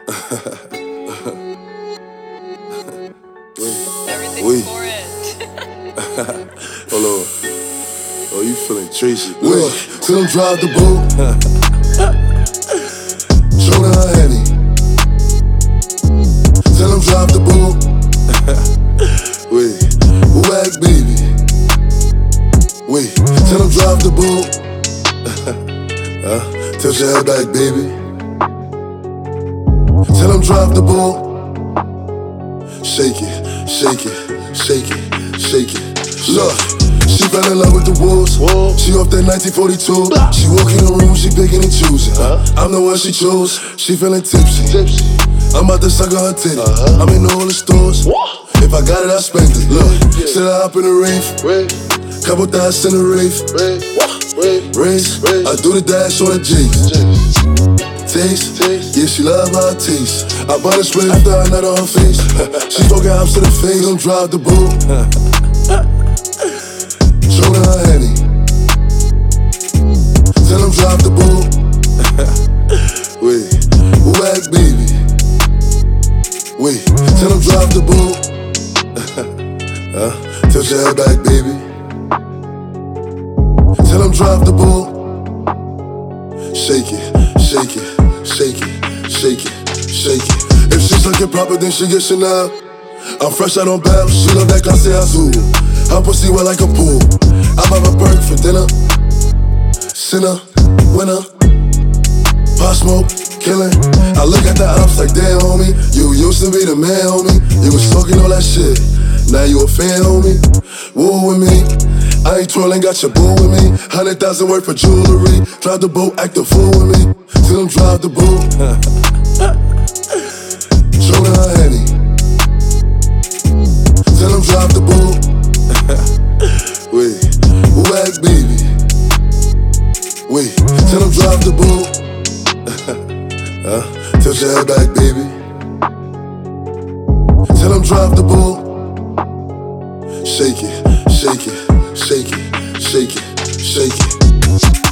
Everything's for it. Hold on. Oh, you feeling Tracy? Wait, till them drive the boat. Show her her Henny. Tell them drive the boat. Wait, Whack baby. Wait, tell them drive the boat. Tilt your head back, baby. Tell them drive the boat. Shake it, shake it, shake it, shake it. Look, she fell in love with the wolves. She off that 1942. She walk in the room, she picking and choosing. I'm the one she chose. She feeling tipsy. I'm about to suck on her titty. I'm in all the stores. If I got it, I spend it. Look, should I hop in the rave? Couple thousand in the rave. Race, I do the dash on the G's. Taste, yeah, she love how it tastes. I bought a split after I nut on her face. She spoke out to the face, don't drive the boat. Show her her Henny. Tell them drive the boat. wait, Whack baby. Wait, tell them drive the boat. Tilt your head back, baby. Tell them drive the boat. Shake it, shake it, shake it, shake it, shake it. If she's looking proper, then she get Chanel. I'm fresh out on bail, she love that classy azul. Her pussy wet like a pool. I'm have a perk for dinner. Sinner, winner. Pot smoke, killing. I look at the ops like, damn, homie. You used to be the man, homie. You was talking all that shit. Now you a fan, homie. Woo with me. I ain't trolling, got your boo with me. 100,000 worth for jewelry. Drive the boat, act a fool with me. Till them drive the boat. Show her her Henny. Tell them drive the boat. wait, Whack baby. Wait, tell them drive the boat. Tilt your head back, baby. Tell them drive the boat. shake it, shake it, shake it, shake it, shake it.